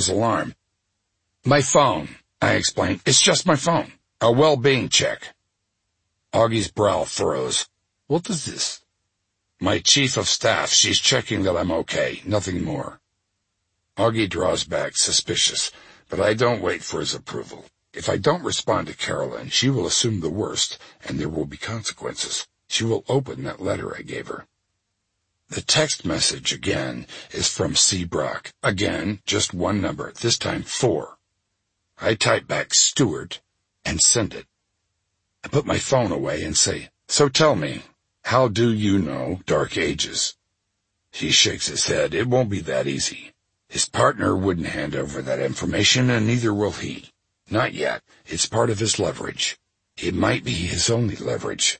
his alarm. My phone, I explained. It's just my phone. A well-being check. Augie's brow furrows. What is this? My chief of staff. She's checking that I'm okay. Nothing more. Augie draws back, suspicious, but I don't wait for his approval. If I don't respond to Carolyn, she will assume the worst, and there will be consequences. She will open that letter I gave her. The text message, again, is from C. Brock. Again, just one number, this time 4. I type back Stewart and send it. I put my phone away and say, so tell me, how do you know Dark Ages? He shakes his head. It won't be that easy. His partner wouldn't hand over that information, and neither will he. Not yet. It's part of his leverage. It might be his only leverage.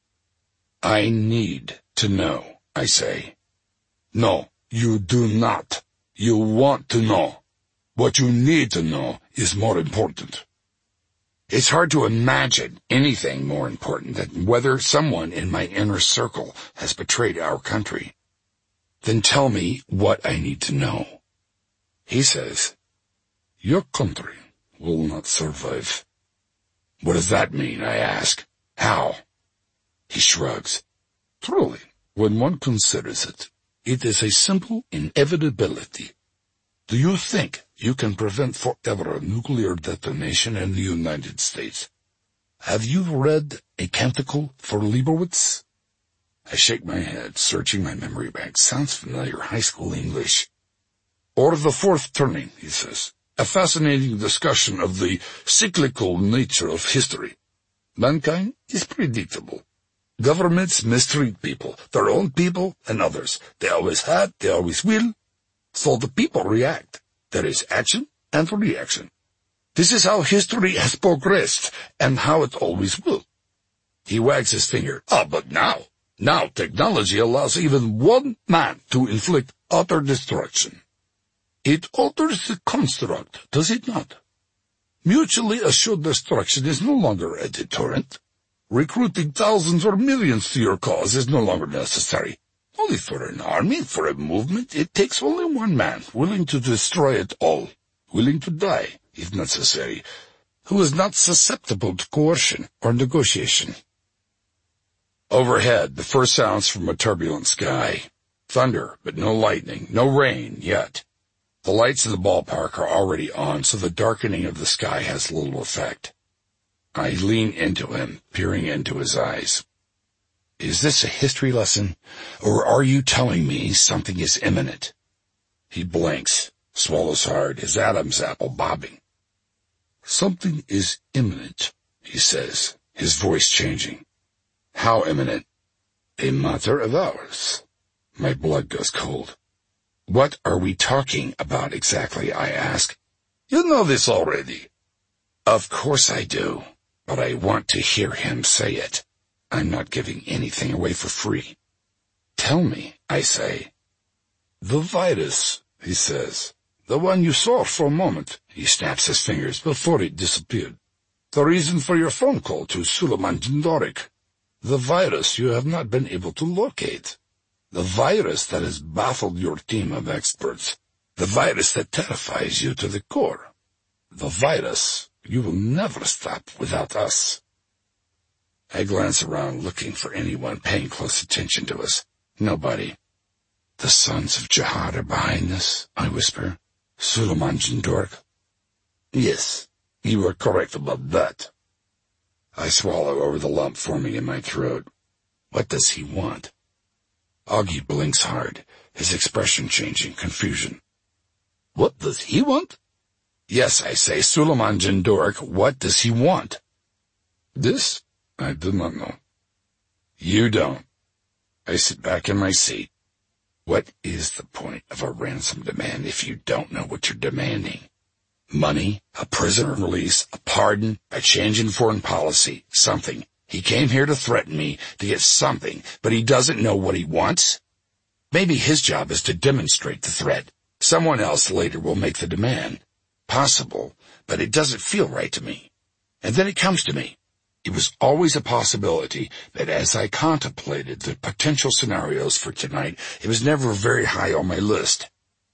I need to know, I say. No, you do not. You want to know. What you need to know is more important. It's hard to imagine anything more important than whether someone in my inner circle has betrayed our country. Then tell me what I need to know. He says, your country will not survive. What does that mean, I ask. How? He shrugs. Truly, when one considers it, it is a simple inevitability. Do you think you can prevent forever a nuclear detonation in the United States? Have you read A Canticle for Leibowitz? I shake my head, searching my memory bank. Sounds familiar, high school English. Or The Fourth Turning, he says. A fascinating discussion of the cyclical nature of history. Mankind is predictable. Governments mistreat people, their own people and others. They always have, they always will. So the people react. There is action and reaction. This is how history has progressed and how it always will. He wags his finger. But now technology allows even one man to inflict utter destruction. It alters the construct, does it not? Mutually assured destruction is no longer a deterrent. Recruiting thousands or millions to your cause is no longer necessary. Only for an army, for a movement, it takes only one man, willing to destroy it all, willing to die, if necessary, who is not susceptible to coercion or negotiation. Overhead, the first sounds from a turbulent sky. Thunder, but no lightning, no rain yet. The lights of the ballpark are already on, so the darkening of the sky has little effect. I lean into him, peering into his eyes. Is this a history lesson, or are you telling me something is imminent? He blinks, swallows hard, his Adam's apple bobbing. Something is imminent, he says, his voice changing. How imminent? A matter of hours. My blood goes cold. What are we talking about exactly, I ask. You know this already. Of course I do, but I want to hear him say it. I'm not giving anything away for free. Tell me, I say. The virus, he says. The one you saw for a moment. He snaps his fingers before it disappeared. The reason for your phone call to Suleiman Jindorik. The virus you have not been able to locate. The virus that has baffled your team of experts. The virus that terrifies you to the core. The virus you will never stop without us. I glance around looking for anyone paying close attention to us. Nobody. The sons of Jihad are behind this, I whisper. Suleiman Jindorik. Yes, you are correct about that. I swallow over the lump forming in my throat. What does he want? Augie blinks hard, his expression changing, confusion. What does he want? Yes, I say, Suleiman Jindorik, what does he want? This? I do not know. You don't. I sit back in my seat. What is the point of a ransom demand if you don't know what you're demanding? Money, a prisoner release, a pardon, a change in foreign policy, something. He came here to threaten me, to get something, but he doesn't know what he wants? Maybe his job is to demonstrate the threat. Someone else later will make the demand. Possible, but it doesn't feel right to me. And then it comes to me. It was always a possibility, but as I contemplated the potential scenarios for tonight, it was never very high on my list.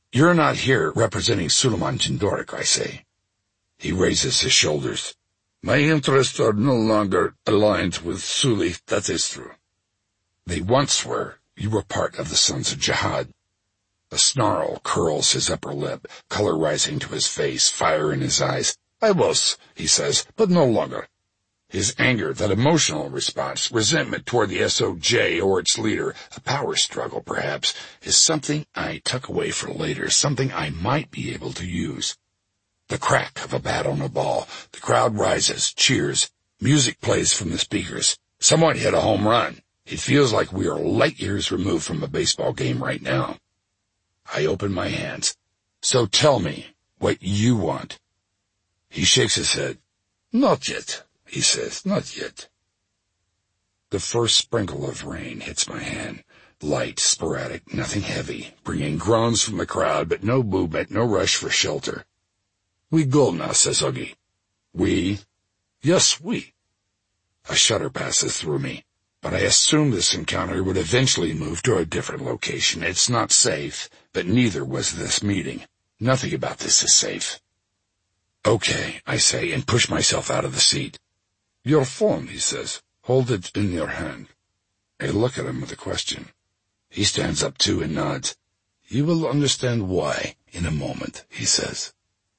You're not here representing Suleiman Jindorek, I say. He raises his shoulders. My interests are no longer aligned with Suli, that is true. They once were. You were part of the Sons of Jihad. A snarl curls his upper lip, color rising to his face, fire in his eyes. I was, he says, but no longer. His anger, that emotional response, resentment toward the SOJ or its leader, a power struggle perhaps, is something I tuck away for later, something I might be able to use. The crack of a bat on a ball. The crowd rises, cheers. Music plays from the speakers. Someone hit a home run. It feels like we are light years removed from a baseball game right now. I open my hands. So tell me what you want. He shakes his head. Not yet, he says, not yet. The first sprinkle of rain hits my hand. Light, sporadic, nothing heavy, bringing groans from the crowd, but no movement, no rush for shelter. We go now, says Augie. We? Yes, we. A shudder passes through me, but I assumed this encounter would eventually move to a different location. It's not safe, but neither was this meeting. Nothing about this is safe. Okay, I say, and push myself out of the seat. Your phone, he says. Hold it in your hand. I look at him with a question. He stands up too and nods. You will understand why in a moment, he says.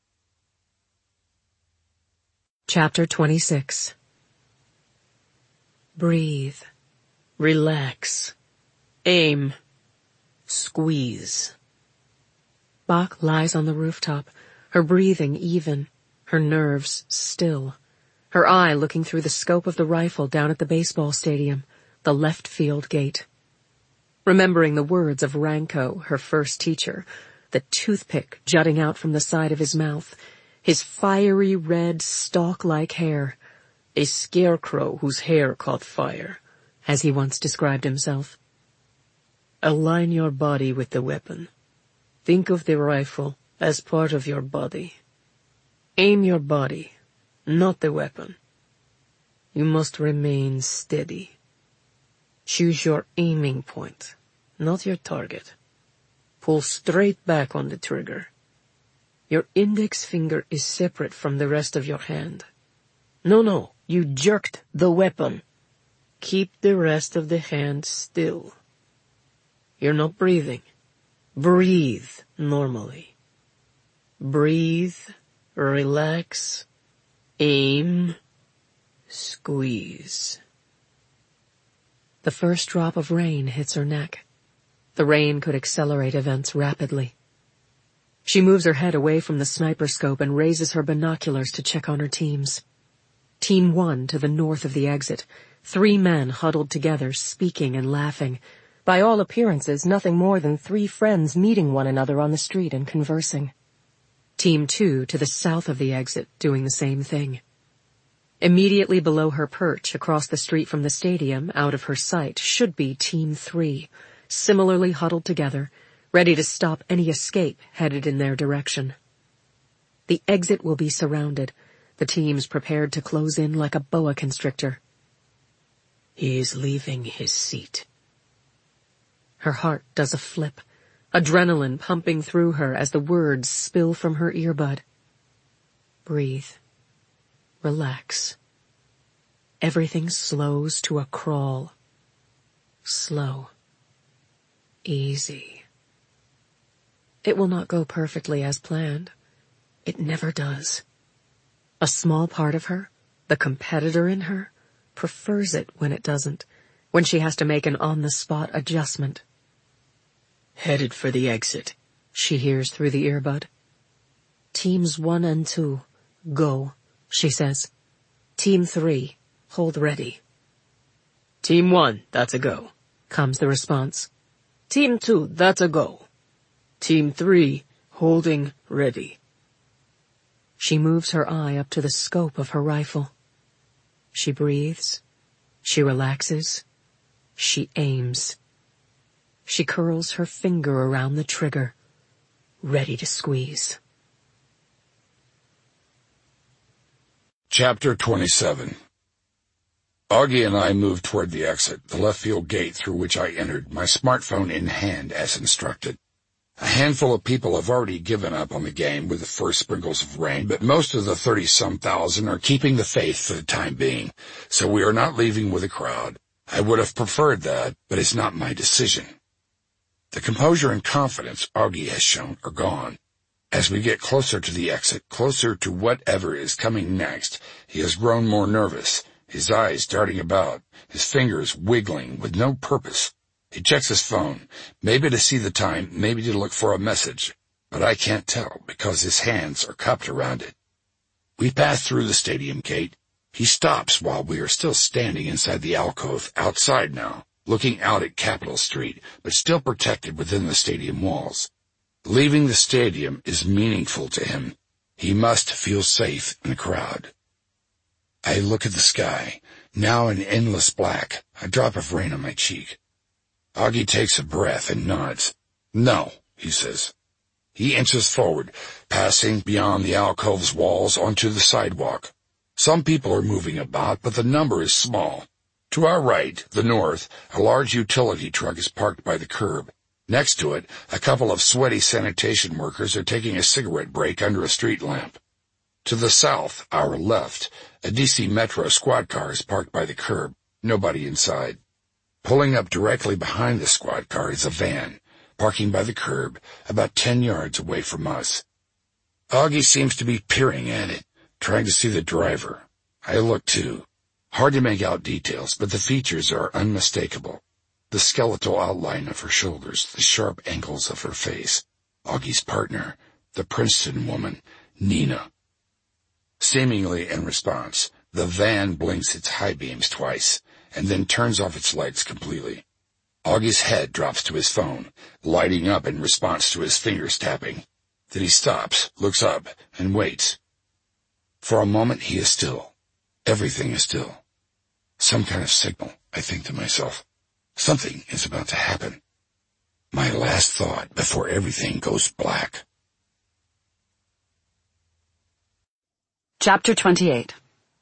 Chapter 26. Breathe. Relax. Aim. Squeeze. Bach lies on the rooftop, her breathing even, her nerves still, her eye looking through the scope of the rifle down at the baseball stadium, the left field gate. Remembering the words of Ranko, her first teacher, the toothpick jutting out from the side of his mouth, his fiery red stalk-like hair, a scarecrow whose hair caught fire, as he once described himself. Align your body with the weapon. Think of the rifle as part of your body. Aim your body, not the weapon. You must remain steady. Choose your aiming point, not your target. Pull straight back on the trigger. Your index finger is separate from the rest of your hand. No, you jerked the weapon. Keep the rest of the hand still. You're not breathing. Breathe normally. Breathe, relax, aim, squeeze. The first drop of rain hits her neck. The rain could accelerate events rapidly. She moves her head away from the sniper scope and raises her binoculars to check on her teams. Team 1 to the north of the exit. 3 men huddled together, speaking and laughing. By all appearances, nothing more than 3 friends meeting one another on the street and conversing. Team 2 to the south of the exit, doing the same thing. Immediately below her perch, across the street from the stadium, out of her sight, should be Team 3, similarly huddled together, ready to stop any escape headed in their direction. The exit will be surrounded, the teams prepared to close in like a boa constrictor. He is leaving his seat. Her heart does a flip, adrenaline pumping through her as the words spill from her earbud. Breathe. Relax. Everything slows to a crawl. Slow. Easy. It will not go perfectly as planned. It never does. A small part of her, the competitor in her, prefers it when it doesn't, when she has to make an on-the-spot adjustment. Headed for the exit, she hears through the earbud. Teams 1 and 2, go, she says. Team 3, hold ready. Team 1, that's a go, comes the response. Team 2, that's a go. Team 3, holding ready. She moves her eye up to the scope of her rifle. She breathes. She relaxes. She aims. She curls her finger around the trigger, ready to squeeze. Chapter 27. Augie and I moved toward the exit, the left field gate through which I entered, my smartphone in hand as instructed. A handful of people have already given up on the game with the first sprinkles of rain, but most of the 30-some thousand are keeping the faith for the time being, so we are not leaving with a crowd. I would have preferred that, but it's not my decision. The composure and confidence Augie has shown are gone. As we get closer to the exit, closer to whatever is coming next, he has grown more nervous, his eyes darting about, his fingers wiggling with no purpose. He checks his phone, maybe to see the time, maybe to look for a message, but I can't tell because his hands are cupped around it. We pass through the stadium gate. He stops while we are still standing inside the alcove, outside now, looking out at Capitol Street, but still protected within the stadium walls. Leaving the stadium is meaningful to him. He must feel safe in a crowd. I look at the sky, now in endless black, a drop of rain on my cheek. Augie takes a breath and nods. No, he says. He inches forward, passing beyond the alcove's walls onto the sidewalk. Some people are moving about, but the number is small. To our right, the north, a large utility truck is parked by the curb. Next to it, a couple of sweaty sanitation workers are taking a cigarette break under a street lamp. To the south, our left, a DC Metro squad car is parked by the curb. Nobody inside. Pulling up directly behind the squad car is a van, parking by the curb, about 10 yards away from us. Augie seems to be peering at it, trying to see the driver. I look too. Hard to make out details, but the features are unmistakable. The skeletal outline of her shoulders, the sharp angles of her face. Augie's partner, the Princeton woman, Nina. Seemingly in response, the van blinks its high beams twice, and then turns off its lights completely. Augie's head drops to his phone, lighting up in response to his fingers tapping. Then he stops, looks up, and waits. For a moment he is still. Everything is still. Some kind of signal, I think to myself. Something is about to happen. My last thought before everything goes black. Chapter 28.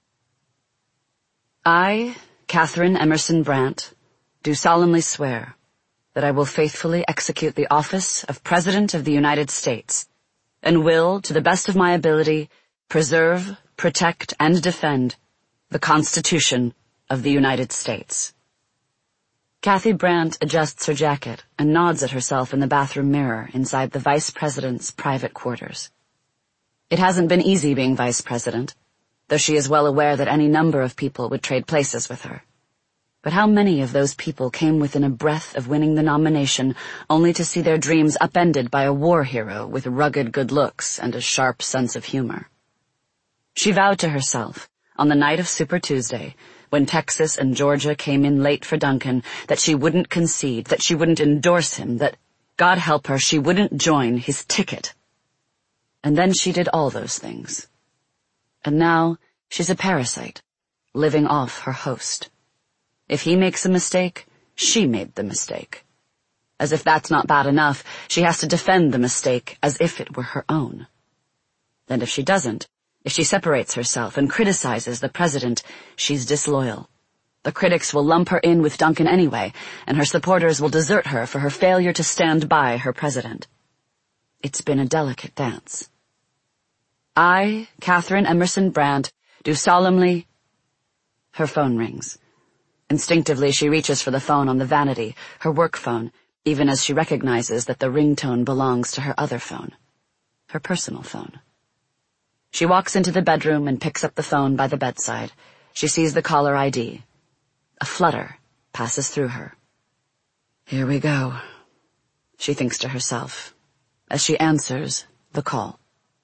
I, Catherine Emerson Brandt, do solemnly swear that I will faithfully execute the office of President of the United States, and will, to the best of my ability, preserve, protect, and defend the Constitution of the United States. Kathy Brandt adjusts her jacket and nods at herself in the bathroom mirror inside the Vice President's private quarters. It hasn't been easy being Vice President, though she is well aware that any number of people would trade places with her. But how many of those people came within a breath of winning the nomination only to see their dreams upended by a war hero with rugged good looks and a sharp sense of humor? She vowed to herself, on the night of Super Tuesday, when Texas and Georgia came in late for Duncan, that she wouldn't concede, that she wouldn't endorse him, that, God help her, she wouldn't join his ticket. And then she did all those things. And now she's a parasite, living off her host. If he makes a mistake, she made the mistake. As if that's not bad enough, she has to defend the mistake as if it were her own. And if she doesn't, if she separates herself and criticizes the president, she's disloyal. The critics will lump her in with Duncan anyway, and her supporters will desert her for her failure to stand by her president. It's been a delicate dance. I, Catherine Emerson Brandt, do solemnly... Her phone rings. Instinctively, she reaches for the phone on the vanity, her work phone, even as she recognizes that the ringtone belongs to her other phone, her personal phone. She walks into the bedroom and picks up the phone by the bedside. She sees the caller ID. A flutter passes through her. Here we go, she thinks to herself, as she answers the call.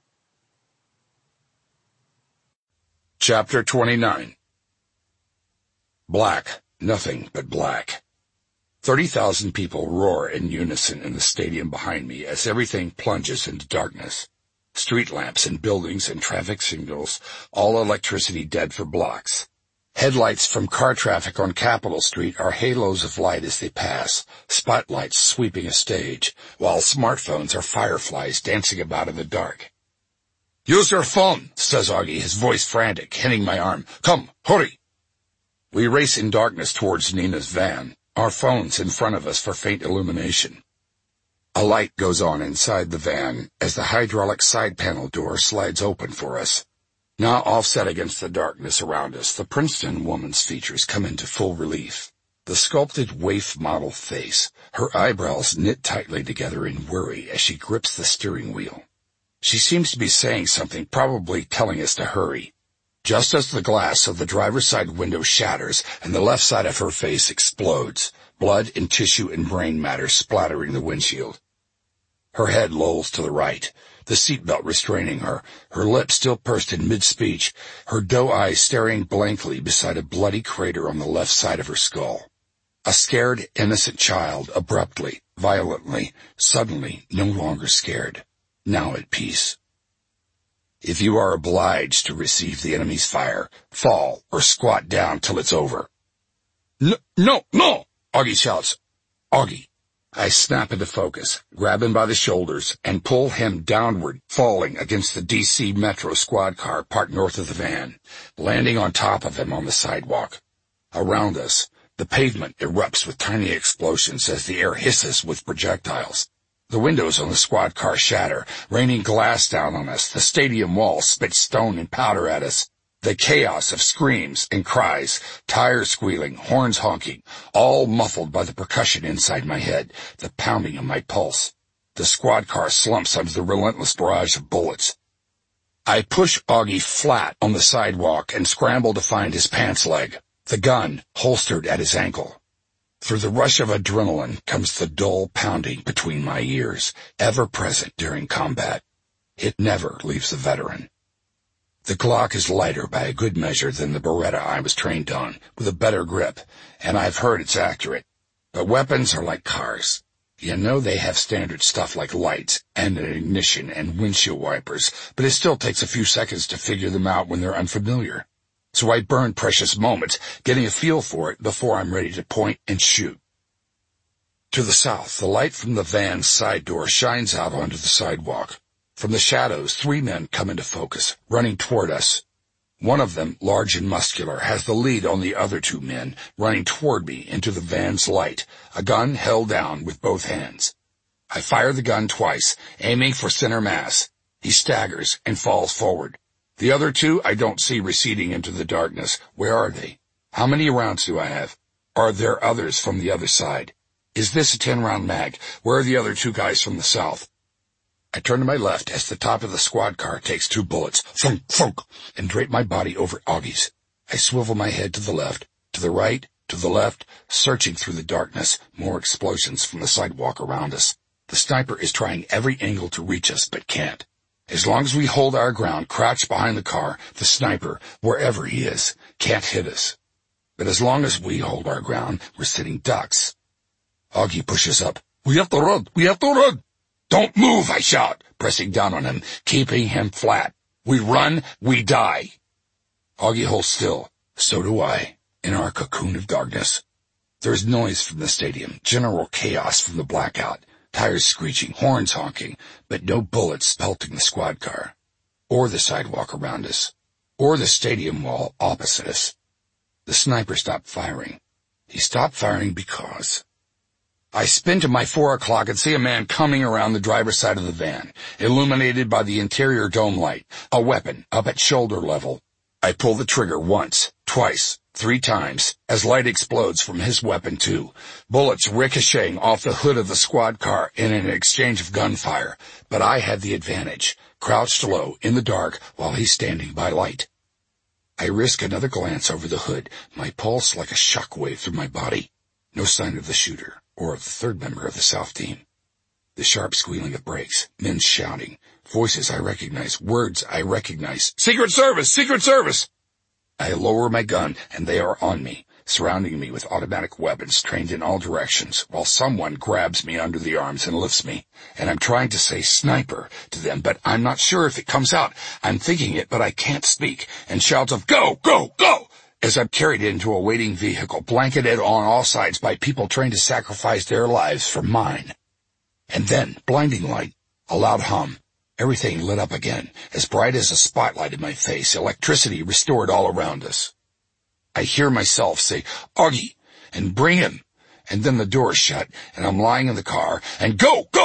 Chapter 29. Black, nothing but black. 30,000 people roar in unison in the stadium behind me as everything plunges into darkness. Street lamps and buildings and traffic signals, all electricity dead for blocks. Headlights from car traffic on Capitol Street are halos of light as they pass, spotlights sweeping a stage, while smartphones are fireflies dancing about in the dark. "Use your phone," says Augie, his voice frantic, hitting my arm. "Come, hurry." We race in darkness towards Nina's van, our phones in front of us for faint illumination. A light goes on inside the van as the hydraulic side panel door slides open for us. Now offset against the darkness around us, the Princeton woman's features come into full relief. The sculpted waif model face, her eyebrows knit tightly together in worry as she grips the steering wheel. She seems to be saying something, probably telling us to hurry. Just as the glass of the driver's side window shatters and the left side of her face explodes, blood and tissue and brain matter splattering the windshield. Her head lolls to the right, the seatbelt restraining her, her lips still pursed in mid-speech, her doe eyes staring blankly beside a bloody crater on the left side of her skull. A scared, innocent child, abruptly, violently, suddenly no longer scared, now at peace. If you are obliged to receive the enemy's fire, fall or squat down till it's over. No! Augie shouts. Augie. I snap into focus, grab him by the shoulders, and pull him downward, falling against the DC Metro squad car parked north of the van, landing on top of him on the sidewalk. Around us, the pavement erupts with tiny explosions as the air hisses with projectiles. The windows on the squad car shatter, raining glass down on us. The stadium wall spits stone and powder at us. The chaos of screams and cries, tires squealing, horns honking, all muffled by the percussion inside my head, the pounding of my pulse. The squad car slumps under the relentless barrage of bullets. I push Augie flat on the sidewalk and scramble to find his pants leg, the gun holstered at his ankle. Through the rush of adrenaline comes the dull pounding between my ears, ever present during combat. It never leaves the veteran. The Glock is lighter by a good measure than the Beretta I was trained on, with a better grip, and I've heard it's accurate. But weapons are like cars. You know they have standard stuff like lights and an ignition and windshield wipers, but it still takes a few seconds to figure them out when they're unfamiliar. So I burn precious moments getting a feel for it before I'm ready to point and shoot. To the south, the light from the van's side door shines out onto the sidewalk. From the shadows, 3 men come into focus, running toward us. One of them, large and muscular, has the lead on the other 2 men, running toward me into the van's light, a gun held down with both hands. I fire the gun twice, aiming for center mass. He staggers and falls forward. The other 2 I don't see receding into the darkness. Where are they? How many rounds do I have? Are there others from the other side? Is this a 10-round mag? Where are the other 2 guys from the south? I turn to my left as the top of the squad car takes 2 bullets, thunk, thunk, and drape my body over Augie's. I swivel my head to the left, to the right, to the left, searching through the darkness, more explosions from the sidewalk around us. The sniper is trying every angle to reach us, but can't. As long as we hold our ground, crouched behind the car, the sniper, wherever he is, can't hit us. But as long as we hold our ground, we're sitting ducks. Augie pushes up. We have to run! We have to run! Don't move, I shout, pressing down on him, keeping him flat. We run, we die. Augie holds still. So do I, in our cocoon of darkness. There's noise from the stadium, general chaos from the blackout, tires screeching, horns honking, but no bullets pelting the squad car, or the sidewalk around us, or the stadium wall opposite us. The sniper stopped firing. He stopped firing because... I spin to my 4 o'clock and see a man coming around the driver's side of the van, illuminated by the interior dome light, a weapon up at shoulder level. I pull the trigger once, twice, 3 times, as light explodes from his weapon too, bullets ricocheting off the hood of the squad car in an exchange of gunfire. But I had the advantage, crouched low in the dark while he's standing by light. I risk another glance over the hood, my pulse like a shockwave through my body. No sign of the shooter, or of the 3rd member of the South team. The sharp squealing of brakes, men shouting, voices I recognize, words I recognize. Secret Service! Secret Service! I lower my gun, and they are on me, surrounding me with automatic weapons trained in all directions, while someone grabs me under the arms and lifts me. And I'm trying to say sniper to them, but I'm not sure if it comes out. I'm thinking it, but I can't speak, and shouts of go, go, go! As I'm carried into a waiting vehicle, blanketed on all sides by people trained to sacrifice their lives for mine. And then, blinding light, a loud hum. Everything lit up again, as bright as a spotlight in my face, electricity restored all around us. I hear myself say, Augie, and bring him. And then the door is shut, and I'm lying in the car, and go, go, go!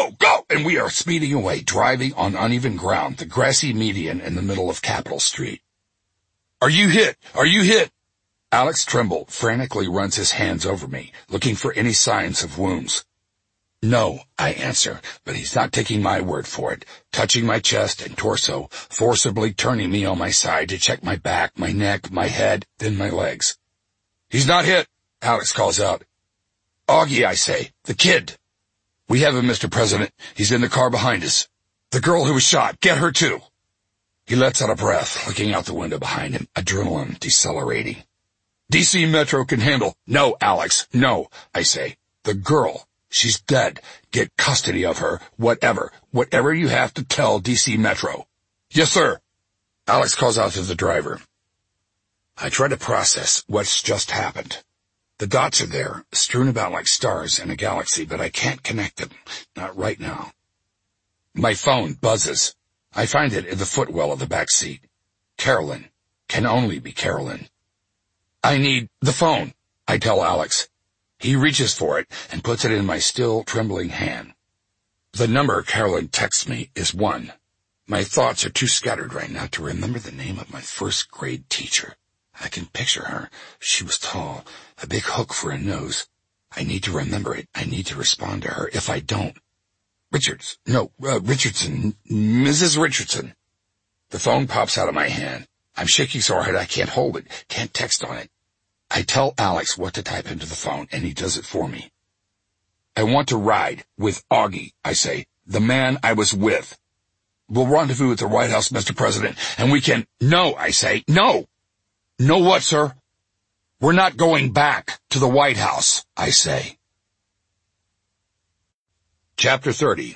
and we are speeding away, driving on uneven ground, the grassy median in the middle of Capitol Street. Are you hit? Are you hit? Alex Trimble frantically runs his hands over me, looking for any signs of wounds. No, I answer, but he's not taking my word for it, touching my chest and torso, forcibly turning me on my side to check my back, my neck, my head, then my legs. He's not hit, Alex calls out. Augie, I say, the kid. We have him, Mr. President. He's in the car behind us. The girl who was shot, get her too. He lets out a breath, looking out the window behind him, adrenaline decelerating. DC Metro can handle. No, Alex, no, I say. The girl, she's dead. Get custody of her, whatever you have to tell DC Metro. Yes, sir. Alex calls out to the driver. I try to process what's just happened. The dots are there, strewn about like stars in a galaxy, but I can't connect them. Not right now. My phone buzzes. I find it in the footwell of the back seat. Carolyn. Can only be Carolyn. I need the phone, I tell Alex. He reaches for it and puts it in my still trembling hand. The number Carolyn texts me is 1. My thoughts are too scattered right now to remember the name of my first grade teacher. I can picture her. She was tall, a big hook for a nose. I need to remember it. I need to respond to her. If I don't... Richardson. Mrs. Richardson. The phone pops out of my hand. I'm shaking so hard I can't hold it, can't text on it. I tell Alex what to type into the phone, and he does it for me. I want to ride with Augie, I say, the man I was with. We'll rendezvous at the White House, Mr. President, and we can... No, I say, no! No what, sir? We're not going back to the White House, I say. Chapter 30.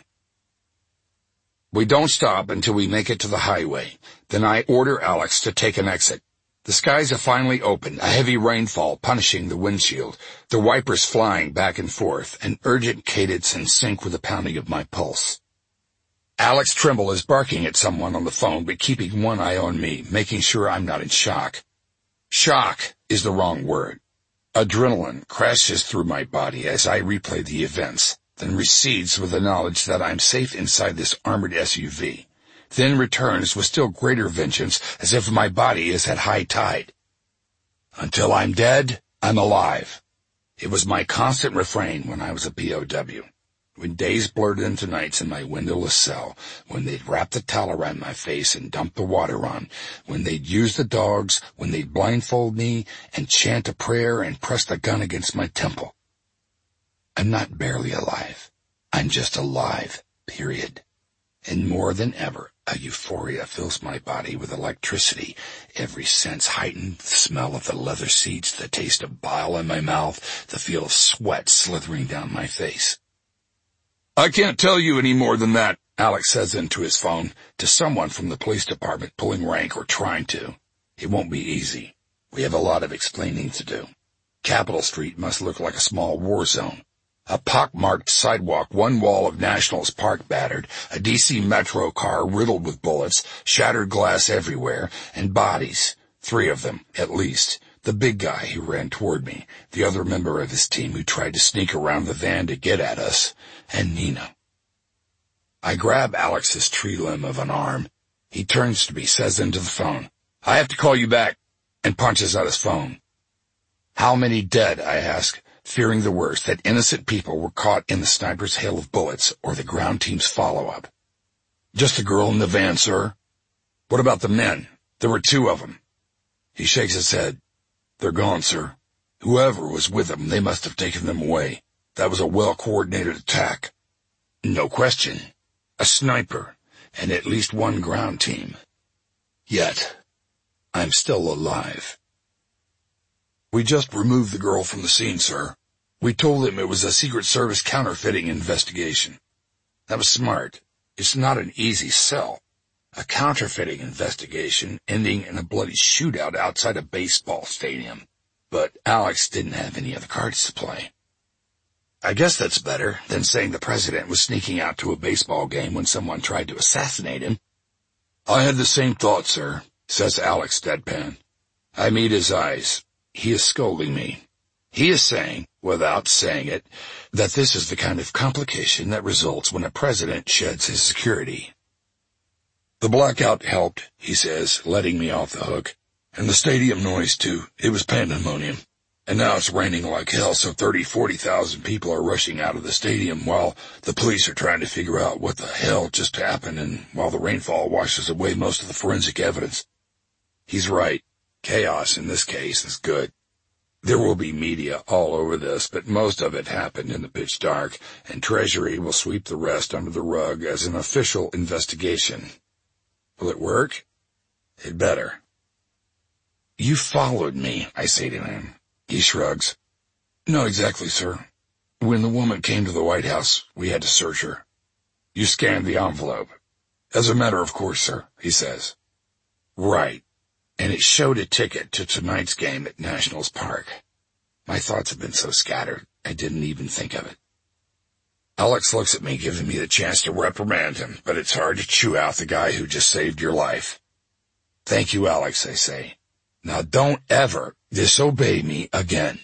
We don't stop until we make it to the highway. Then I order Alex to take an exit. The skies have finally opened, a heavy rainfall punishing the windshield, the wipers flying back and forth, an urgent cadence in sync with the pounding of my pulse. Alex Trimble is barking at someone on the phone, but keeping one eye on me, making sure I'm not in shock. Shock is the wrong word. Adrenaline crashes through my body as I replay the events, then recedes with the knowledge that I'm safe inside this armored SUV, then returns with still greater vengeance as if my body is at high tide. Until I'm dead, I'm alive. It was my constant refrain when I was a POW. When days blurred into nights in my windowless cell, when they'd wrap the towel around my face and dump the water on, when they'd use the dogs, when they'd blindfold me and chant a prayer and press the gun against my temple. I'm not barely alive. I'm just alive, period. And more than ever, a euphoria fills my body with electricity, every sense heightened, the smell of the leather seats, the taste of bile in my mouth, the feel of sweat slithering down my face. I can't tell you any more than that, Alex says into his phone, to someone from the police department pulling rank or trying to. It won't be easy. We have a lot of explaining to do. Capitol Street must look like a small war zone. A pockmarked sidewalk, one wall of Nationals Park battered, a DC Metro car riddled with bullets, shattered glass everywhere, and bodies, 3 of them, at least. The big guy who ran toward me, the other member of his team who tried to sneak around the van to get at us, and Nina. I grab Alex's tree limb of an arm. He turns to me, says into the phone, I have to call you back, and punches out his phone. How many dead, I ask, fearing the worst, that innocent people were caught in the sniper's hail of bullets or the ground team's follow-up. Just the girl in the van, sir. What about the men? There were 2 of them. He shakes his head. They're gone, sir. Whoever was with them, they must have taken them away. That was a well-coordinated attack. No question. A sniper, and at least 1 ground team. Yet, I'm still alive. We just removed the girl from the scene, sir. We told him it was a Secret Service counterfeiting investigation. That was smart. It's not an easy sell. A counterfeiting investigation ending in a bloody shootout outside a baseball stadium. But Alex didn't have any other cards to play. I guess that's better than saying the president was sneaking out to a baseball game when someone tried to assassinate him. I had the same thought, sir, says Alex deadpan. I meet his eyes. He is scolding me. He is saying, without saying it, that this is the kind of complication that results when a president sheds his security. The blackout helped, he says, letting me off the hook. And the stadium noise, too. It was pandemonium. And now it's raining like hell, so 40,000 people are rushing out of the stadium while the police are trying to figure out what the hell just happened and while the rainfall washes away most of the forensic evidence. He's right. Chaos in this case is good. There will be media all over this, but most of it happened in the pitch dark, and Treasury will sweep the rest under the rug as an official investigation. Will it work? It better. You followed me, I say to him. He shrugs. No, exactly, sir. When the woman came to the White House, we had to search her. You scanned the envelope. As a matter of course, sir, he says. Right. And it showed a ticket to tonight's game at Nationals Park. My thoughts have been so scattered, I didn't even think of it. Alex looks at me, giving me the chance to reprimand him, but it's hard to chew out the guy who just saved your life. Thank you, Alex, I say. Now don't ever disobey me again.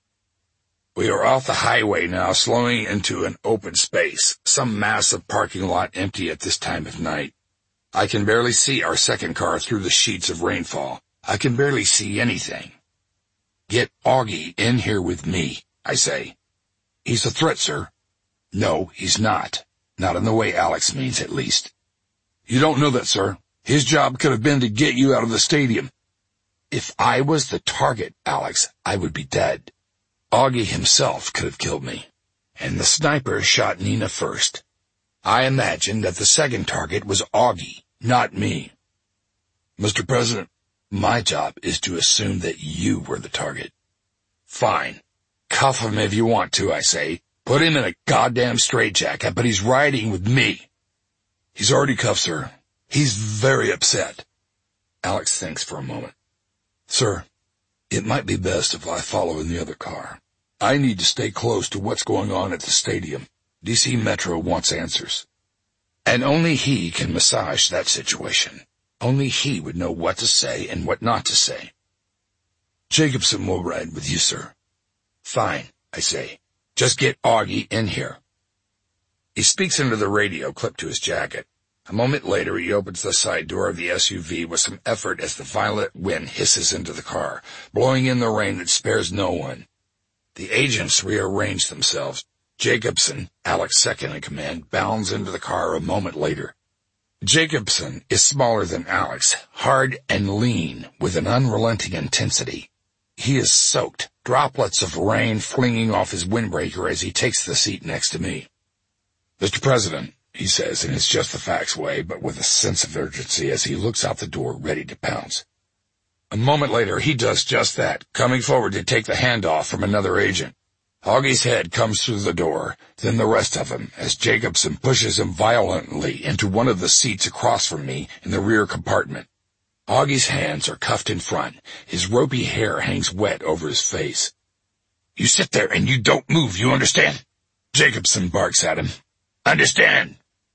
We are off the highway now, slowing into an open space, some massive parking lot empty at this time of night. I can barely see our second car through the sheets of rainfall. I can barely see anything. Get Augie in here with me, I say. He's a threat, sir. No, he's not. Not in the way Alex means, at least. You don't know that, sir. His job could have been to get you out of the stadium. If I was the target, Alex, I would be dead. Augie himself could have killed me. And the sniper shot Nina first. I imagine that the second target was Augie, not me. Mr. President, my job is to assume that you were the target. Fine. Cuff him if you want to, I say. Put him in a goddamn straitjacket, but he's riding with me. He's already cuffed, sir. He's very upset. Alex thinks for a moment. Sir, it might be best if I follow in the other car. I need to stay close to what's going on at the stadium. DC Metro wants answers. And only he can massage that situation. Only he would know what to say and what not to say. Jacobson will ride with you, sir. Fine, I say. Just get Augie in here. He speaks into the radio clipped to his jacket. A moment later, he opens the side door of the SUV with some effort as the violent wind hisses into the car, blowing in the rain that spares no one. The agents rearrange themselves. Jacobson, Alex's second in command, bounds into the car a moment later. Jacobson is smaller than Alex, hard and lean, with an unrelenting intensity. He is soaked, droplets of rain flinging off his windbreaker as he takes the seat next to me. Mr. President, he says in his just-the-facts way, but with a sense of urgency as he looks out the door ready to pounce. A moment later, he does just that, coming forward to take the handoff from another agent. Augie's head comes through the door, then the rest of him, as Jacobson pushes him violently into one of the seats across from me in the rear compartment. Augie's hands are cuffed in front. His ropey hair hangs wet over his face. You sit there and you don't move, you understand? Jacobson barks at him. Understand?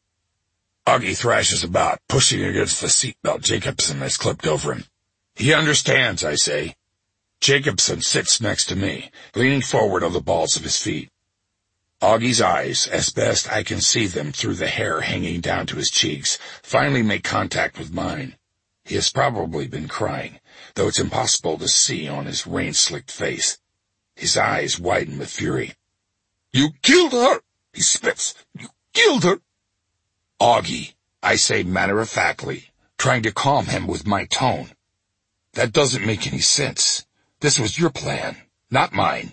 Augie thrashes about, pushing against the seatbelt Jacobson has clipped over him. He understands, I say. Jacobson sits next to me, leaning forward on the balls of his feet. Augie's eyes, as best I can see them through the hair hanging down to his cheeks, finally make contact with mine. He has probably been crying, though it's impossible to see on his rain-slicked face. His eyes widen with fury. You killed her! He spits. You killed her! Augie, I say matter-of-factly, trying to calm him with my tone. That doesn't make any sense. This was your plan, not mine.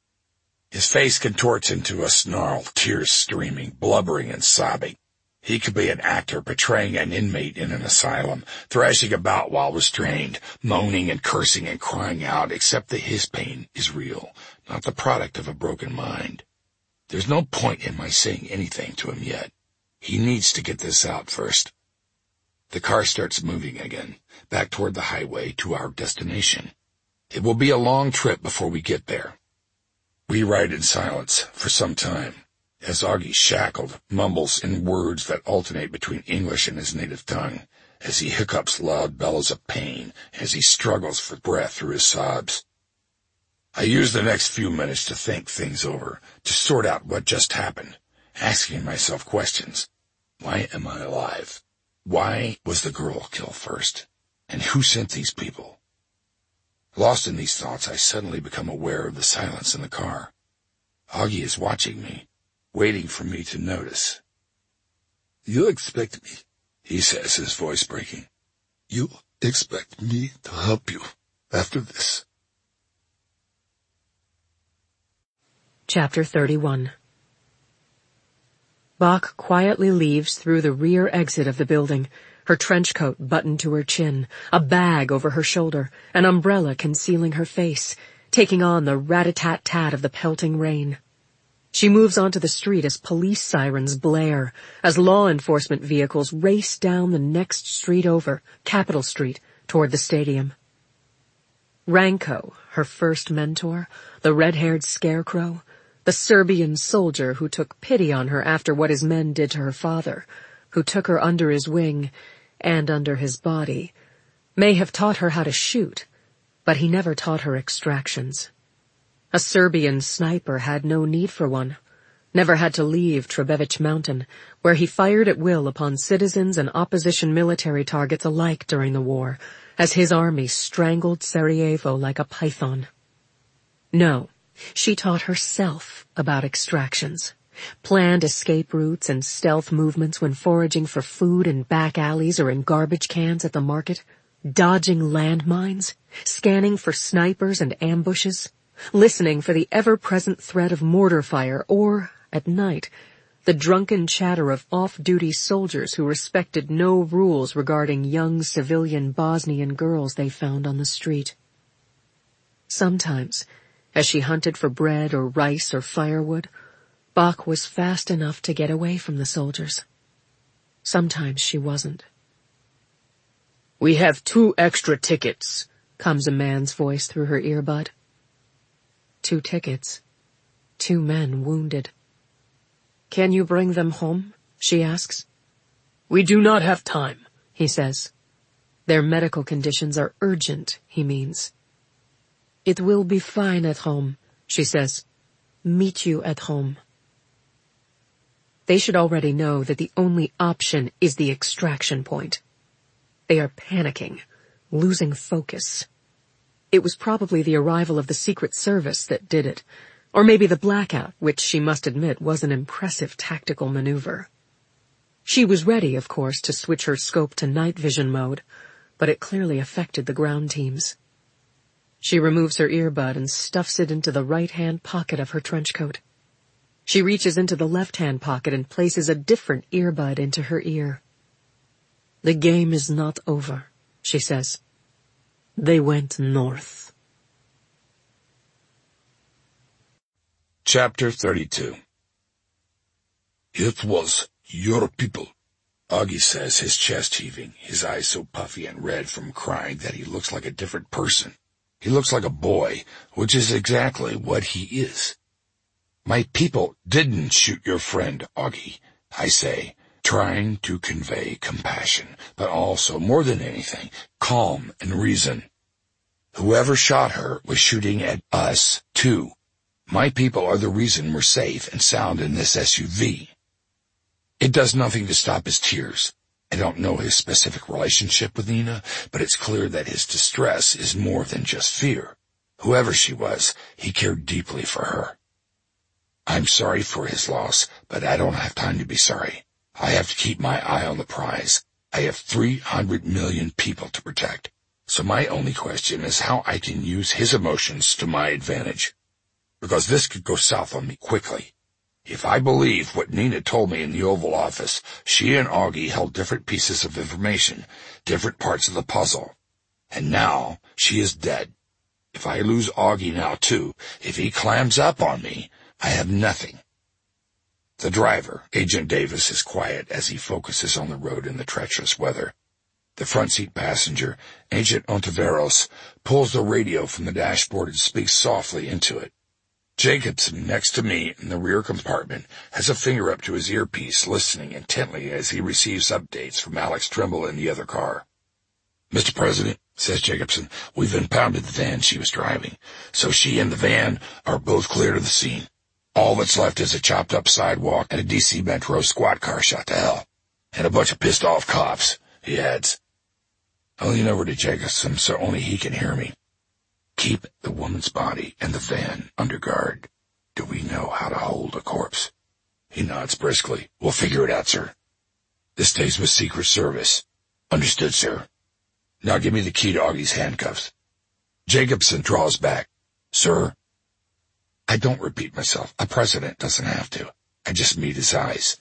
His face contorts into a snarl, tears streaming, blubbering and sobbing. He could be an actor portraying an inmate in an asylum, thrashing about while restrained, moaning and cursing and crying out, except that his pain is real, not the product of a broken mind. There's no point in my saying anything to him yet. He needs to get this out first. The car starts moving again, back toward the highway to our destination. It will be a long trip before we get there. We ride in silence for some time, as Augie, shackled, mumbles in words that alternate between English and his native tongue, as he hiccups loud bellows of pain, as he struggles for breath through his sobs. I used the next few minutes to think things over, to sort out what just happened, asking myself questions. Why am I alive? Why was the girl killed first? And who sent these people? Lost in these thoughts, I suddenly become aware of the silence in the car. Augie is watching me, waiting for me to notice. You expect me, he says, his voice breaking. You expect me to help you after this. Chapter 31. Bach quietly leaves through the rear exit of the building, her trench coat buttoned to her chin, a bag over her shoulder, an umbrella concealing her face, taking on the rat-a-tat-tat of the pelting rain. She moves onto the street as police sirens blare, as law enforcement vehicles race down the next street over, Capitol Street, toward the stadium. Ranko, her first mentor, the red-haired scarecrow, the Serbian soldier who took pity on her after what his men did to her father, who took her under his wing and under his body, may have taught her how to shoot, but he never taught her extractions. A Serbian sniper had no need for one, never had to leave Trebević Mountain, where he fired at will upon citizens and opposition military targets alike during the war, as his army strangled Sarajevo like a python. No, she taught herself about extractions, planned escape routes and stealth movements when foraging for food in back alleys or in garbage cans at the market, dodging landmines, scanning for snipers and ambushes, listening for the ever-present threat of mortar fire or, at night, the drunken chatter of off-duty soldiers who respected no rules regarding young civilian Bosnian girls they found on the street. Sometimes, as she hunted for bread or rice or firewood, Bach was fast enough to get away from the soldiers. Sometimes she wasn't. "We have 2 extra tickets," comes a man's voice through her earbud. 2 tickets. 2 men wounded. "Can you bring them home?" she asks. "We do not have time," he says. Their medical conditions are urgent, he means. "It will be fine at home," she says. "Meet you at home." They should already know that the only option is the extraction point. They are panicking, losing focus. It was probably the arrival of the Secret Service that did it, or maybe the blackout, which she must admit was an impressive tactical maneuver. She was ready, of course, to switch her scope to night vision mode, but it clearly affected the ground teams. She removes her earbud and stuffs it into the right-hand pocket of her trench coat. She reaches into the left-hand pocket and places a different earbud into her ear. "The game is not over," she says. "They went north." Chapter 32. It was your people, Augie says, his chest heaving, his eyes so puffy and red from crying that he looks like a different person. He looks like a boy, which is exactly what he is. "My people didn't shoot your friend, Augie," I say, trying to convey compassion, but also, more than anything, calm and reason. Whoever shot her was shooting at us, too. My people are the reason we're safe and sound in this SUV. It does nothing to stop his tears. I don't know his specific relationship with Nina, but it's clear that his distress is more than just fear. Whoever she was, he cared deeply for her. I'm sorry for his loss, but I don't have time to be sorry. I have to keep my eye on the prize. I have 300 million people to protect. So my only question is how I can use his emotions to my advantage. Because this could go south on me quickly. If I believe what Nina told me in the Oval Office, she and Augie held different pieces of information, different parts of the puzzle. And now she is dead. If I lose Augie now too, if he clams up on me, I have nothing. The driver, Agent Davis, is quiet as he focuses on the road in the treacherous weather. The front seat passenger, Agent Ontiveros, pulls the radio from the dashboard and speaks softly into it. Jacobson, next to me in the rear compartment, has a finger up to his earpiece, listening intently as he receives updates from Alex Trimble in the other car. "Mr. President, says Jacobson. We've impounded the van she was driving, so she and the van are both clear to the scene. All that's left is a chopped-up sidewalk and a DC Metro squad car shot to hell. And a bunch of pissed-off cops, he adds. I lean over to Jacobson so only he can hear me. Keep the woman's body and the van under guard. Do we know how to hold a corpse? He nods briskly. We'll figure it out, sir. This stays with Secret Service. Understood, sir. Now give me the key to Augie's handcuffs. Jacobson draws back. Sir, I don't repeat myself. A president doesn't have to. I just meet his eyes.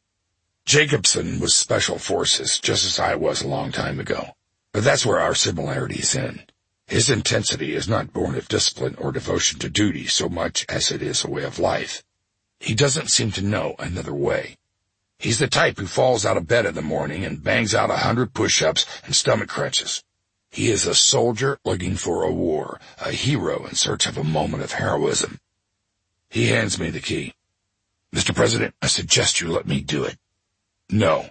Jacobson was Special Forces, just as I was a long time ago. But that's where our similarities end. His intensity is not born of discipline or devotion to duty so much as it is a way of life. He doesn't seem to know another way. He's the type who falls out of bed in the morning and bangs out 100 push-ups and stomach crunches. He is a soldier looking for a war, a hero in search of a moment of heroism. He hands me the key. Mr. President, I suggest you let me do it. No.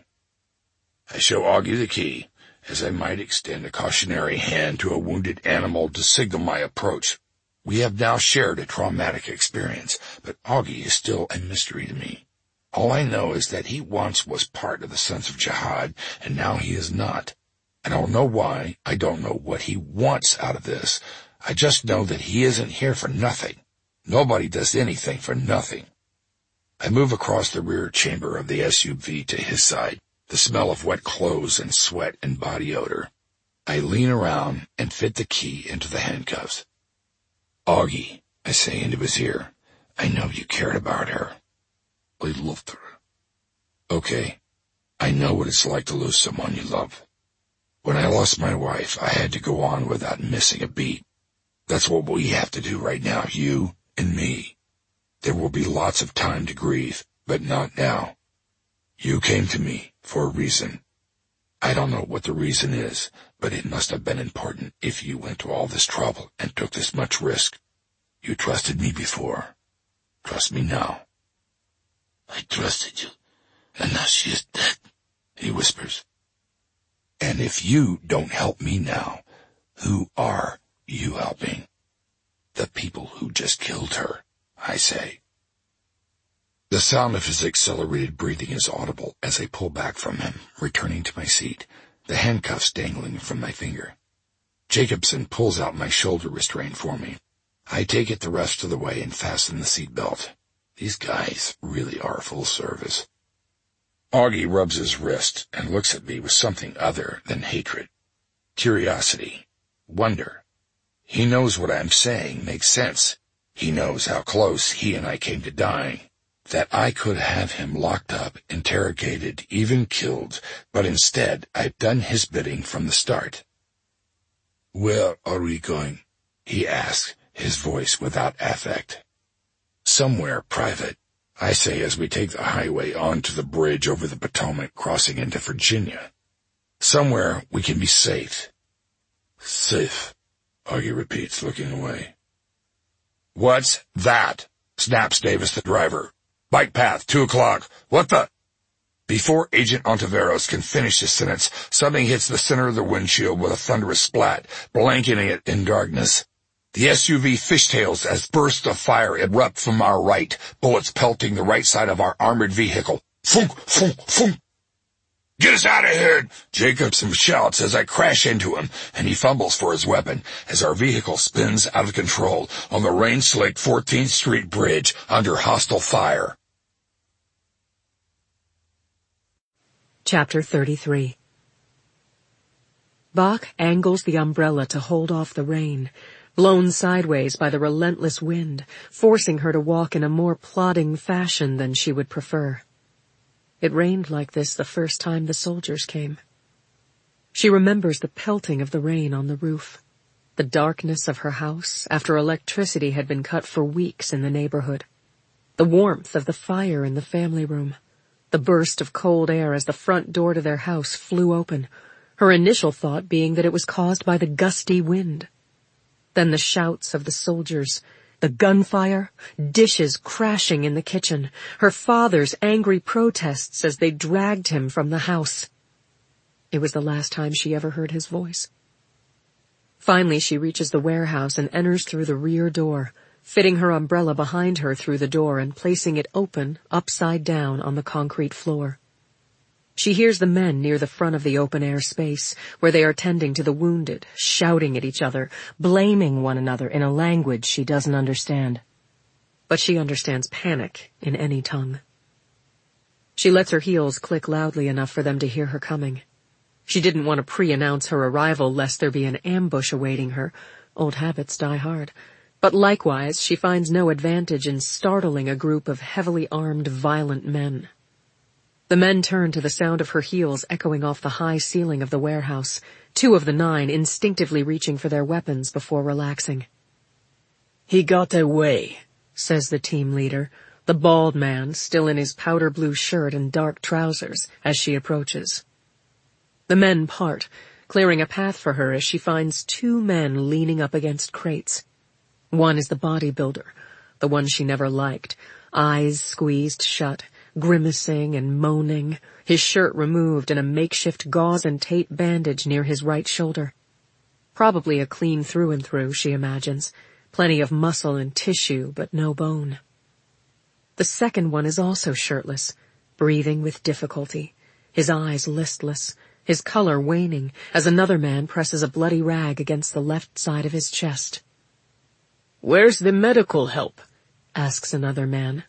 I show Augie the key, as I might extend a cautionary hand to a wounded animal to signal my approach. We have now shared a traumatic experience, but Augie is still a mystery to me. All I know is that he once was part of the Sons of Jihad, and now he is not. I don't know why. I don't know what he wants out of this. I just know that he isn't here for nothing. Nobody does anything for nothing. I move across the rear chamber of the SUV to his side, the smell of wet clothes and sweat and body odor. I lean around and fit the key into the handcuffs. Augie, I say into his ear, I know you cared about her. I loved her. Okay, I know what it's like to lose someone you love. When I lost my wife, I had to go on without missing a beat. That's what we have to do right now, you and me. There will be lots of time to grieve, but not now. You came to me for a reason. I don't know what the reason is, but it must have been important if you went to all this trouble and took this much risk. You trusted me before. Trust me now. I trusted you, and now she is dead, he whispers. And if you don't help me now, who are you helping? The people who just killed her, I say. The sound of his accelerated breathing is audible as I pull back from him, returning to my seat, the handcuffs dangling from my finger. Jacobson pulls out my shoulder restraint for me. I take it the rest of the way and fasten the seat belt. These guys really are full service. Augie rubs his wrist and looks at me with something other than hatred. Curiosity. Wonder. He knows what I'm saying makes sense. He knows how close he and I came to dying. That I could have him locked up, interrogated, even killed, but instead I've done his bidding from the start. Where are we going? He asks, his voice without affect. Somewhere private, I say as we take the highway onto the bridge over the Potomac crossing into Virginia. Somewhere we can be safe. Safe, Augie repeats, looking away. What's that? Snaps Davis, the driver. Bike path, 2 o'clock. What the? Before Agent Ontiveros can finish his sentence, something hits the center of the windshield with a thunderous splat, blanketing it in darkness. The SUV fishtails as bursts of fire erupt from our right, bullets pelting the right side of our armored vehicle. Funk, funk, funk. Get us out of here! Jacobson shouts as I crash into him, and he fumbles for his weapon as our vehicle spins out of control on the rain-slicked 14th Street Bridge under hostile fire. Chapter 33. Bach angles the umbrella to hold off the rain, blown sideways by the relentless wind, forcing her to walk in a more plodding fashion than she would prefer. It rained like this the first time the soldiers came. She remembers the pelting of the rain on the roof, the darkness of her house after electricity had been cut for weeks in the neighborhood, the warmth of the fire in the family room, the burst of cold air as the front door to their house flew open, her initial thought being that it was caused by the gusty wind. Then the shouts of the soldiers, the gunfire, dishes crashing in the kitchen, her father's angry protests as they dragged him from the house. It was the last time she ever heard his voice. Finally, she reaches the warehouse and enters through the rear door, fitting her umbrella behind her through the door and placing it open, upside down on the concrete floor. She hears the men near the front of the open-air space, where they are tending to the wounded, shouting at each other, blaming one another in a language she doesn't understand. But she understands panic in any tongue. She lets her heels click loudly enough for them to hear her coming. She didn't want to pre-announce her arrival lest there be an ambush awaiting her. Old habits die hard. But likewise, she finds no advantage in startling a group of heavily armed, violent men. The men turn to the sound of her heels echoing off the high ceiling of the warehouse, 2 of the 9 instinctively reaching for their weapons before relaxing. "He got away," says the team leader, the bald man, still in his powder blue shirt and dark trousers, as she approaches. The men part, clearing a path for her as she finds 2 men leaning up against crates. One is the bodybuilder, the one she never liked, eyes squeezed shut, grimacing and moaning, his shirt removed and a makeshift gauze and tape bandage near his right shoulder. Probably a clean through and through, she imagines. Plenty of muscle and tissue, but no bone. The second one is also shirtless, breathing with difficulty, his eyes listless, his color waning as another man presses a bloody rag against the left side of his chest. "Where's the medical help?" asks another man.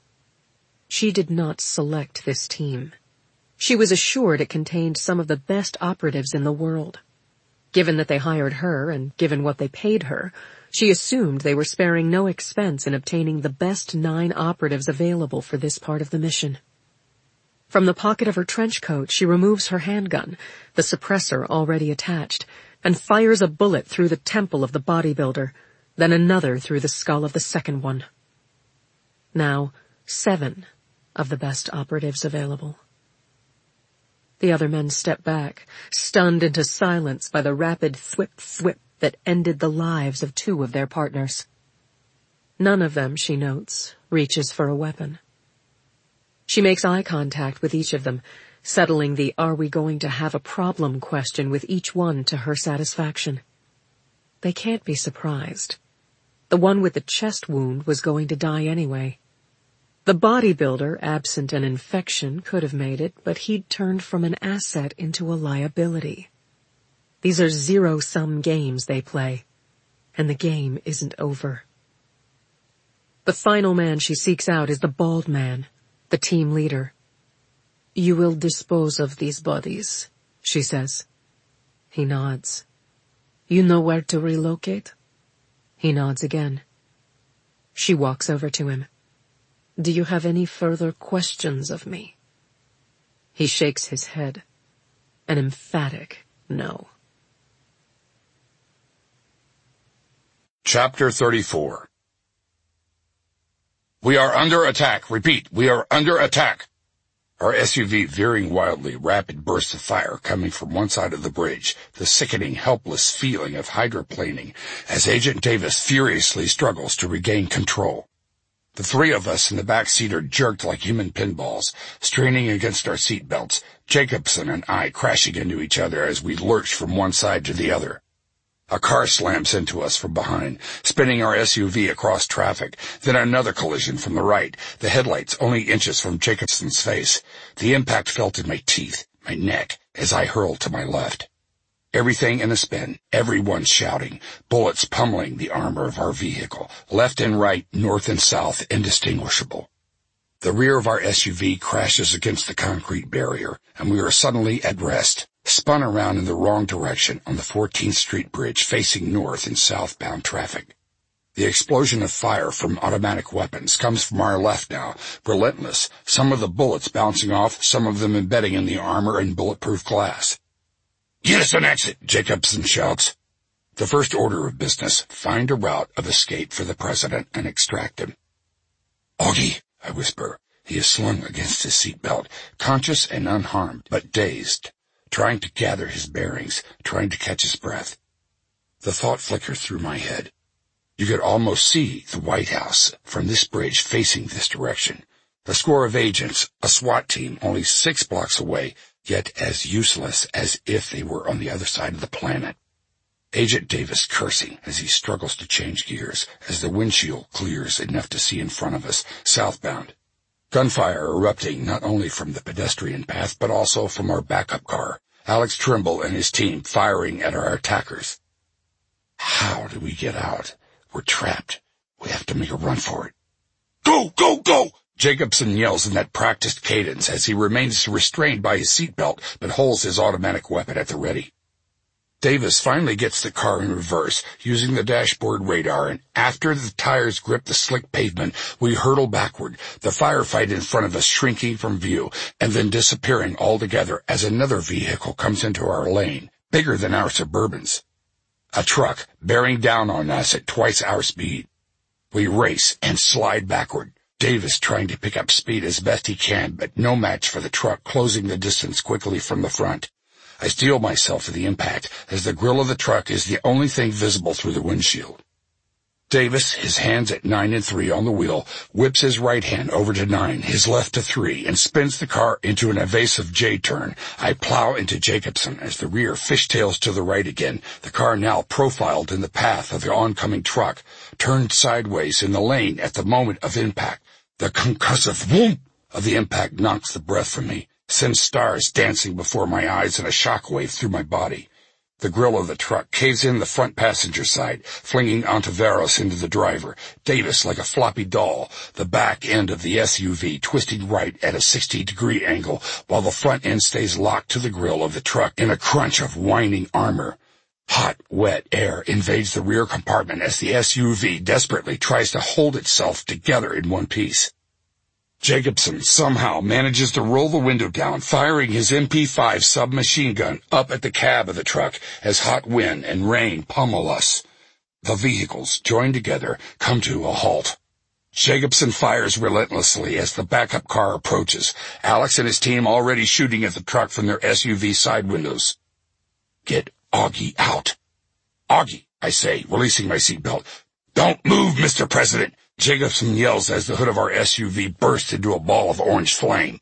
She did not select this team. She was assured it contained some of the best operatives in the world. Given that they hired her and given what they paid her, she assumed they were sparing no expense in obtaining the best 9 operatives available for this part of the mission. From the pocket of her trench coat, she removes her handgun, the suppressor already attached, and fires a bullet through the temple of the bodybuilder, then another through the skull of the second one. Now, 7 of the best operatives available. The other men step back, stunned into silence by the rapid thwip-thwip that ended the lives of 2 of their partners. None of them, she notes, reaches for a weapon. She makes eye contact with each of them, settling the "are we going to have a problem" question with each one to her satisfaction. They can't be surprised. The one with the chest wound was going to die anyway. The bodybuilder, absent an infection, could have made it, but he'd turned from an asset into a liability. These are zero-sum games they play, and the game isn't over. The final man she seeks out is the bald man, the team leader. "You will dispose of these bodies," she says. He nods. "You know where to relocate?" He nods again. She walks over to him. "Do you have any further questions of me?" He shakes his head. An emphatic no. Chapter 34. We are under attack. Repeat, we are under attack. Our SUV veering wildly, rapid bursts of fire coming from one side of the bridge, the sickening, helpless feeling of hydroplaning as Agent Davis furiously struggles to regain control. The 3 of us in the back seat are jerked like human pinballs, straining against our seat belts, Jacobson and I crashing into each other as we lurch from one side to the other. A car slams into us from behind, spinning our SUV across traffic, then another collision from the right, the headlights only inches from Jacobson's face, the impact felt in my teeth, my neck, as I hurled to my left. Everything in a spin, everyone shouting, bullets pummeling the armor of our vehicle, left and right, north and south, indistinguishable. The rear of our SUV crashes against the concrete barrier, and we are suddenly at rest, spun around in the wrong direction on the 14th Street Bridge facing north in southbound traffic. The explosion of fire from automatic weapons comes from our left now, relentless, some of the bullets bouncing off, some of them embedding in the armor and bulletproof glass. "Get us an exit," Jacobson shouts. The first order of business, find a route of escape for the president and extract him. "Augie," I whisper. He is slung against his seatbelt, conscious and unharmed, but dazed, trying to gather his bearings, trying to catch his breath. The thought flickers through my head. You could almost see the White House from this bridge facing this direction. A score of agents, a SWAT team only 6 blocks away, yet as useless as if they were on the other side of the planet. Agent Davis cursing as he struggles to change gears as the windshield clears enough to see in front of us, southbound. Gunfire erupting not only from the pedestrian path but also from our backup car, Alex Trimble and his team firing at our attackers. How do we get out? We're trapped. We have to make a run for it. Go, go, go! Jacobson yells in that practiced cadence as he remains restrained by his seatbelt but holds his automatic weapon at the ready. Davis finally gets the car in reverse, using the dashboard radar, and after the tires grip the slick pavement, we hurtle backward, the firefight in front of us shrinking from view, and then disappearing altogether as another vehicle comes into our lane, bigger than our Suburbans. A truck bearing down on us at twice our speed. We race and slide backward, Davis trying to pick up speed as best he can, but no match for the truck closing the distance quickly from the front. I steel myself for the impact, as the grill of the truck is the only thing visible through the windshield. Davis, his hands at 9 and 3 on the wheel, whips his right hand over to 9, his left to 3, and spins the car into an evasive J-turn. I plow into Jacobson as the rear fishtails to the right again, the car now profiled in the path of the oncoming truck, turned sideways in the lane at the moment of impact. The concussive whoomp of the impact knocks the breath from me, sends stars dancing before my eyes and a shockwave through my body. The grill of the truck caves in the front passenger side, flinging Ontiveros into the driver, Davis like a floppy doll, the back end of the SUV twisting right at a 60-degree angle, while the front end stays locked to the grill of the truck in a crunch of whining armor. Hot, wet air invades the rear compartment as the SUV desperately tries to hold itself together in one piece. Jacobson somehow manages to roll the window down, firing his MP5 submachine gun up at the cab of the truck as hot wind and rain pummel us. The vehicles, joined together, come to a halt. Jacobson fires relentlessly as the backup car approaches, Alex and his team already shooting at the truck from their SUV side windows. Get Augie out. Augie, I say, releasing my seatbelt. Don't move, Mr. President. Jacobson yells as the hood of our SUV bursts into a ball of orange flame.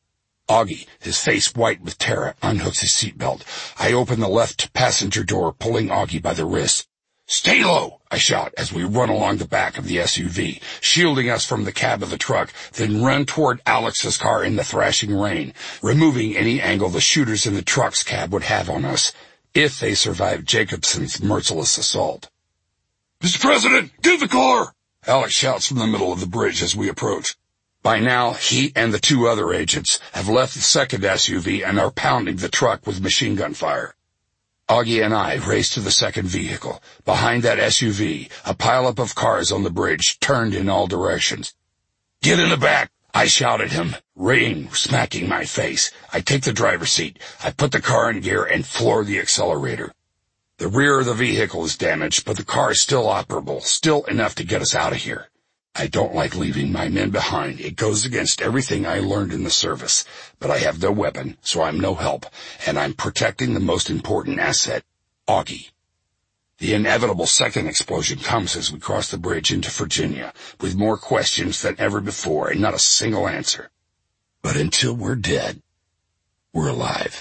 Augie, his face white with terror, unhooks his seatbelt. I open the left passenger door, pulling Augie by the wrist. Stay low, I shout as we run along the back of the SUV, shielding us from the cab of the truck, then run toward Alex's car in the thrashing rain, removing any angle the shooters in the truck's cab would have on us, if they survived Jacobson's merciless assault. Mr. President, get the car! Alex shouts from the middle of the bridge as we approach. By now, he and the two other agents have left the second SUV and are pounding the truck with machine gun fire. Augie and I race to the second vehicle. Behind that SUV, a pileup of cars on the bridge, turned in all directions. Get in the back, I shout at him, rain smacking my face. I take the driver's seat. I put the car in gear and floor the accelerator. The rear of the vehicle is damaged, but the car is still operable, still enough to get us out of here. I don't like leaving my men behind. It goes against everything I learned in the service. But I have no weapon, so I'm no help, and I'm protecting the most important asset, Augie. The inevitable second explosion comes as we cross the bridge into Virginia, with more questions than ever before and not a single answer. But until we're dead, we're alive.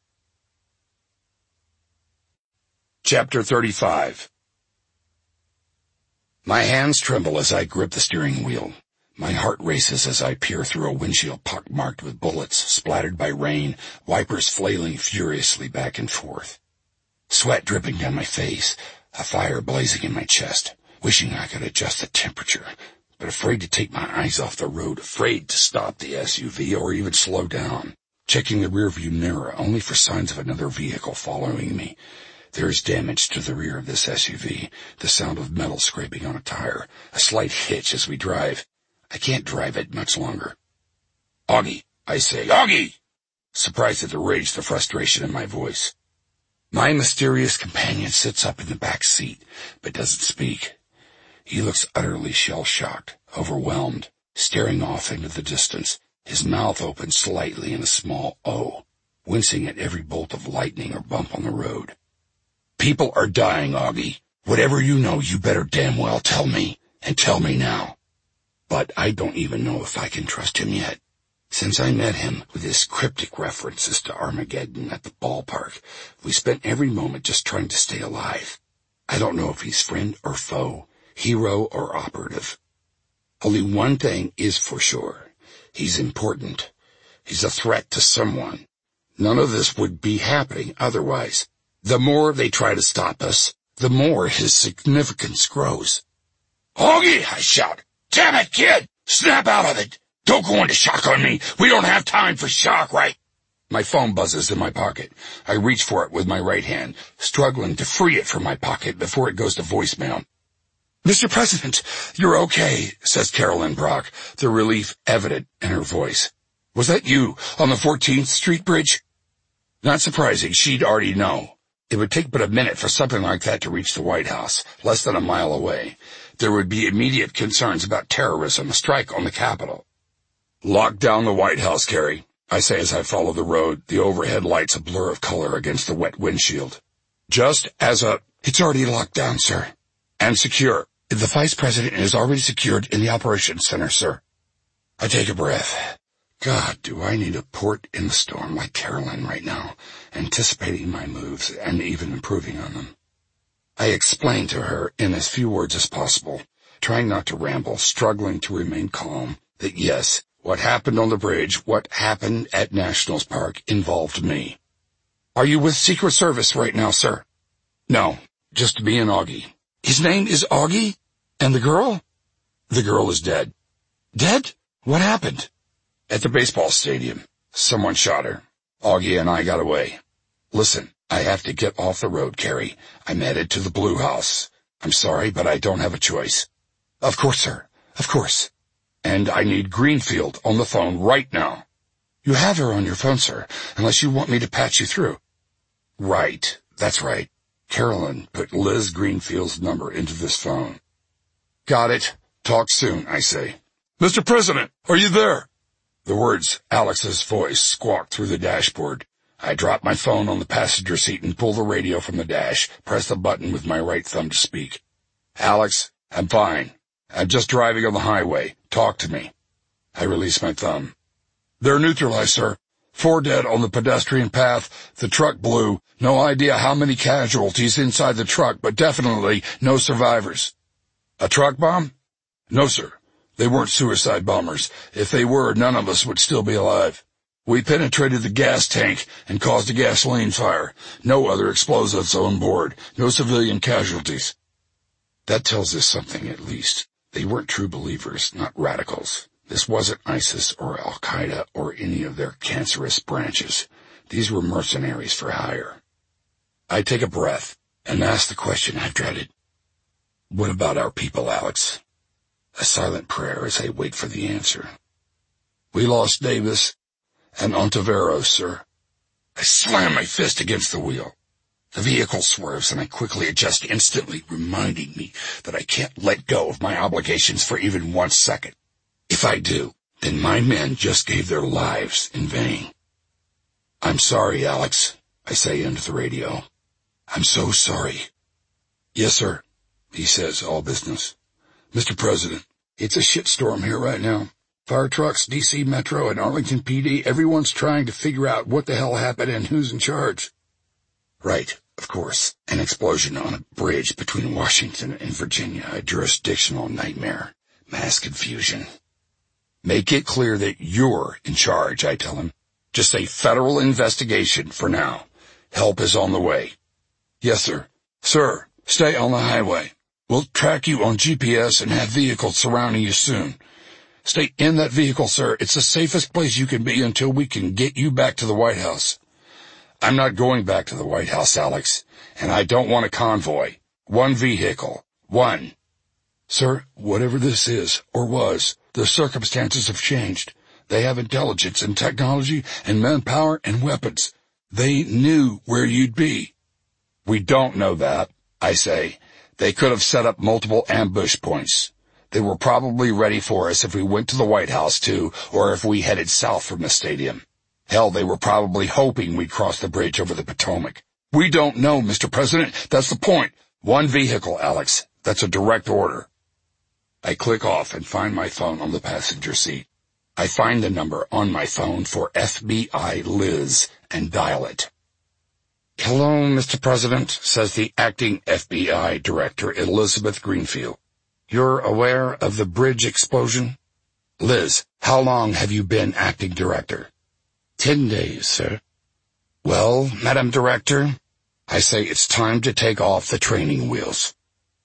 Chapter 35. My hands tremble as I grip the steering wheel. My heart races as I peer through a windshield pockmarked with bullets, splattered by rain, wipers flailing furiously back and forth. Sweat dripping down my face, a fire blazing in my chest, wishing I could adjust the temperature, but afraid to take my eyes off the road, afraid to stop the SUV or even slow down, checking the rearview mirror only for signs of another vehicle following me. There is damage to the rear of this SUV, the sound of metal scraping on a tire, a slight hitch as we drive. I can't drive it much longer. Augie, I say, Augie! Surprised at the rage, the frustration in my voice. My mysterious companion sits up in the back seat, but doesn't speak. He looks utterly shell-shocked, overwhelmed, staring off into the distance, his mouth open slightly in a small O, wincing at every bolt of lightning or bump on the road. People are dying, Augie. Whatever you know, you better damn well tell me, and tell me now. But I don't even know if I can trust him yet. Since I met him with his cryptic references to Armageddon at the ballpark, we spent every moment just trying to stay alive. I don't know if he's friend or foe, hero or operative. Only one thing is for sure. He's important. He's a threat to someone. None of this would be happening otherwise. The more they try to stop us, the more his significance grows. "Augie!" I shout. "Damn it, kid! Snap out of it! Don't go into shock on me. We don't have time for shock, right?" My phone buzzes in my pocket. I reach for it with my right hand, struggling to free it from my pocket before it goes to voicemail. "Mr. President, you're okay," says Carolyn Brock, the relief evident in her voice. "Was that you on the 14th Street Bridge?" Not surprising, she'd already know. It would take but a minute for something like that to reach the White House, less than a mile away. There would be immediate concerns about terrorism, a strike on the Capitol. "Lock down the White House, Carrie," I say as I follow the road, the overhead lights a blur of color against the wet windshield. "It's already locked down, sir. And secure. The Vice President is already secured in the Operations Center, sir." I take a breath. God, do I need a port in the storm like Carolyn right now, anticipating my moves and even improving on them. I explain to her in as few words as possible, trying not to ramble, struggling to remain calm, that yes, what happened on the bridge, what happened at Nationals Park, involved me. "Are you with Secret Service right now, sir?" "No, just me and Augie." "His name is Augie? And the girl?" "The girl is dead." "Dead? What happened?" "At the baseball stadium. Someone shot her. Augie and I got away. Listen, I have to get off the road, Carrie. I'm headed to the Blue House. I'm sorry, but I don't have a choice." "Of course, sir. Of course." "And I need Greenfield on the phone right now." "You have her on your phone, sir, unless you want me to patch you through." "Right. That's right. Carolyn put Liz Greenfield's number into this phone." "Got it. Talk soon," I say. "Mr. President, are you there?" The words, Alex's voice, squawked through the dashboard. I drop my phone on the passenger seat and pull the radio from the dash, press the button with my right thumb to speak. "Alex, I'm fine. I'm just driving on the highway. Talk to me." I release my thumb. "They're neutralized, sir. 4 dead on the pedestrian path. The truck blew. No idea how many casualties inside the truck, but definitely no survivors." "A truck bomb?" "No, sir. They weren't suicide bombers. If they were, none of us would still be alive. We penetrated the gas tank and caused a gasoline fire. No other explosives on board. No civilian casualties." That tells us something, at least. They weren't true believers, not radicals. This wasn't ISIS or Al-Qaeda or any of their cancerous branches. These were mercenaries for hire. I take a breath and ask the question I've dreaded. "What about our people, Alex?" A silent prayer as I wait for the answer. "We lost Davis and Ontiveros, sir." I slam my fist against the wheel. The vehicle swerves and I quickly adjust, instantly reminding me that I can't let go of my obligations for even 1 second. If I do, then my men just gave their lives in vain. "I'm sorry, Alex," I say into the radio. "I'm so sorry." "Yes, sir," he says, all business. "Mr. President, it's a shitstorm here right now. Fire trucks, D.C. Metro, and Arlington PD, everyone's trying to figure out what the hell happened and who's in charge." Right, of course. An explosion on a bridge between Washington and Virginia, a jurisdictional nightmare. Mass confusion. "Make it clear that you're in charge," I tell him. "Just a federal investigation for now. Help is on the way." "Yes, sir." "Sir, stay on the highway. We'll track you on GPS and have vehicles surrounding you soon. Stay in that vehicle, sir. It's the safest place you can be until we can get you back to the White House." "I'm not going back to the White House, Alex, and I don't want a convoy. 1 vehicle. 1. "Sir, whatever this is, or was, the circumstances have changed. They have intelligence and technology and manpower and weapons. They knew where you'd be." "We don't know that," I say. "They could have set up multiple ambush points. They were probably ready for us if we went to the White House too, or if we headed south from the stadium. Hell, they were probably hoping we'd cross the bridge over the Potomac. We don't know, Mr. President. That's the point. 1 vehicle, Alex. That's a direct order." I click off and find my phone on the passenger seat. I find the number on my phone for FBI Liz and dial it. "Hello, Mr. President," says the acting FBI Director, Elizabeth Greenfield. "You're aware of the bridge explosion?" "Liz, how long have you been acting director?" 10 days, sir. "Well, Madam Director, I say it's time to take off the training wheels."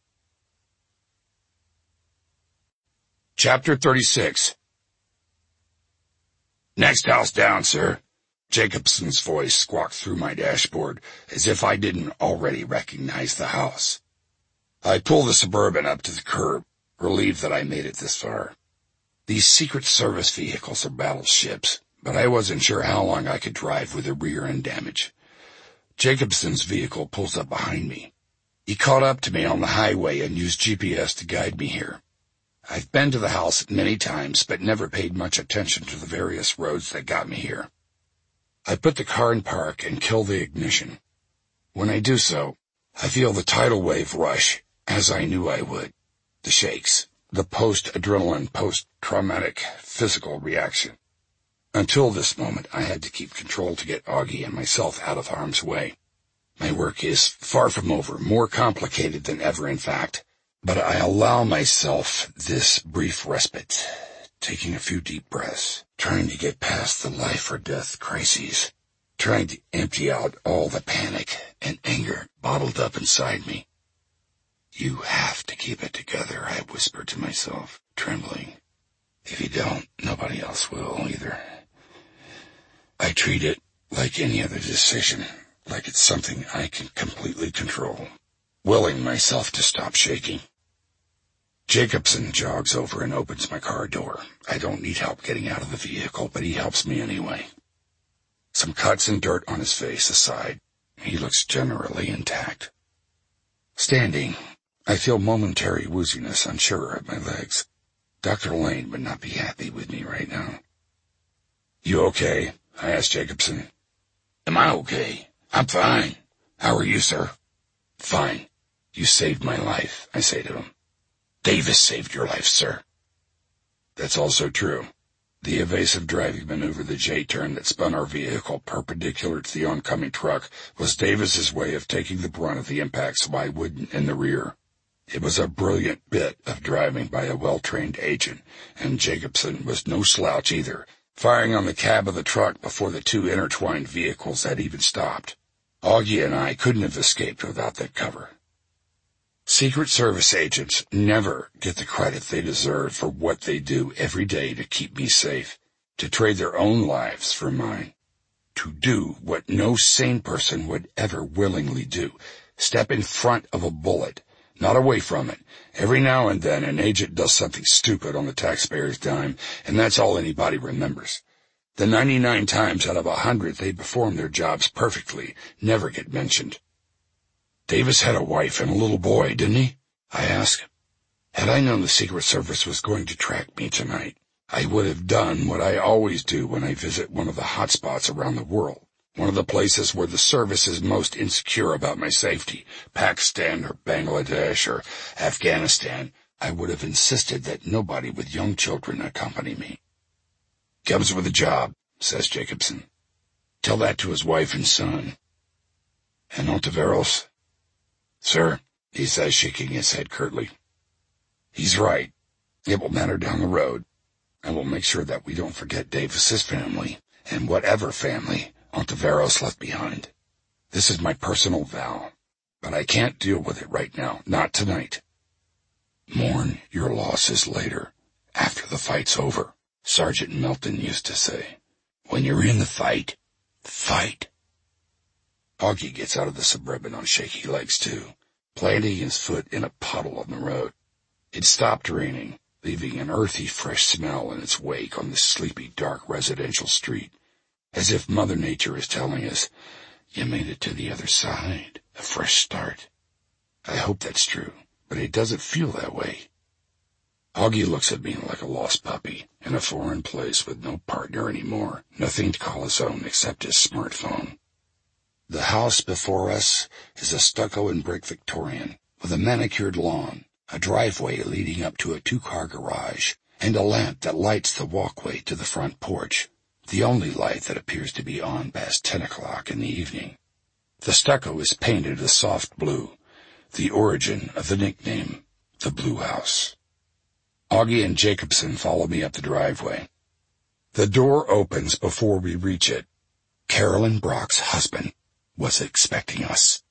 Chapter 36. "Next house down, sir." Jacobson's voice squawked through my dashboard, as if I didn't already recognize the house. I pulled the Suburban up to the curb, relieved that I made it this far. These Secret Service vehicles are battleships, but I wasn't sure how long I could drive with the rear end damage. Jacobson's vehicle pulls up behind me. He caught up to me on the highway and used GPS to guide me here. I've been to the house many times, but never paid much attention to the various roads that got me here. I put the car in park and kill the ignition. When I do so, I feel the tidal wave rush, as I knew I would. The shakes, the post-adrenaline, post-traumatic physical reaction. Until this moment, I had to keep control to get Augie and myself out of harm's way. My work is far from over, more complicated than ever, in fact. But I allow myself this brief respite, taking a few deep breaths, trying to get past the life or death crises, trying to empty out all the panic and anger bottled up inside me. "You have to keep it together," I whispered to myself, trembling. "If you don't, nobody else will either." I treat it like any other decision, like it's something I can completely control, willing myself to stop shaking. Jacobson jogs over and opens my car door. I don't need help getting out of the vehicle, but he helps me anyway. Some cuts and dirt on his face aside, he looks generally intact. Standing, I feel momentary wooziness, unsure of my legs. Dr. Lane would not be happy with me right now. "You okay?" I asked Jacobson. "Am I okay? I'm fine. How are you, sir?" "Fine. You saved my life," I say to him. "Davis saved your life, sir." That's also true. The evasive driving maneuver, the J-turn that spun our vehicle perpendicular to the oncoming truck, was Davis's way of taking the brunt of the impact so I wouldn't in the rear. It was a brilliant bit of driving by a well-trained agent, and Jacobson was no slouch either, firing on the cab of the truck before the two intertwined vehicles had even stopped. Augie and I couldn't have escaped without that cover. Secret Service agents never get the credit they deserve for what they do every day to keep me safe, to trade their own lives for mine, to do what no sane person would ever willingly do, step in front of a bullet, not away from it. Every now and then an agent does something stupid on the taxpayer's dime, and that's all anybody remembers. The 99 times out of 100 they perform their jobs perfectly never get mentioned. "Davis had a wife and a little boy, didn't he?" I asked. Had I known the Secret Service was going to track me tonight, I would have done what I always do when I visit one of the hot spots around the world, one of the places where the service is most insecure about my safety, Pakistan or Bangladesh or Afghanistan. I would have insisted that nobody with young children accompany me. "Comes with a job," says Jacobson. "Tell that to his wife and son." "And Ontiveros?" "Sir," he says, shaking his head curtly. "He's right. It will matter down the road. I will make sure that we don't forget Davis's family, and whatever family Ontiveros left behind. This is my personal vow, but I can't deal with it right now, not tonight. Mourn your losses later, after the fight's over," Sergeant Melton used to say. "When you're in the fight, fight." Augie gets out of the Suburban on shaky legs, too, planting his foot in a puddle on the road. It stopped raining, leaving an earthy, fresh smell in its wake on the sleepy, dark residential street, as if Mother Nature is telling us, "You made it to the other side, a fresh start." I hope that's true, but it doesn't feel that way. Augie looks at me like a lost puppy in a foreign place with no partner anymore, nothing to call his own except his smartphone. The house before us is a stucco and brick Victorian, with a manicured lawn, a driveway leading up to a 2-car garage, and a lamp that lights the walkway to the front porch, the only light that appears to be on past 10 o'clock in the evening. The stucco is painted a soft blue, the origin of the nickname, the Blue House. Augie and Jacobson follow me up the driveway. The door opens before we reach it. Carolyn Brock's husband was expecting us.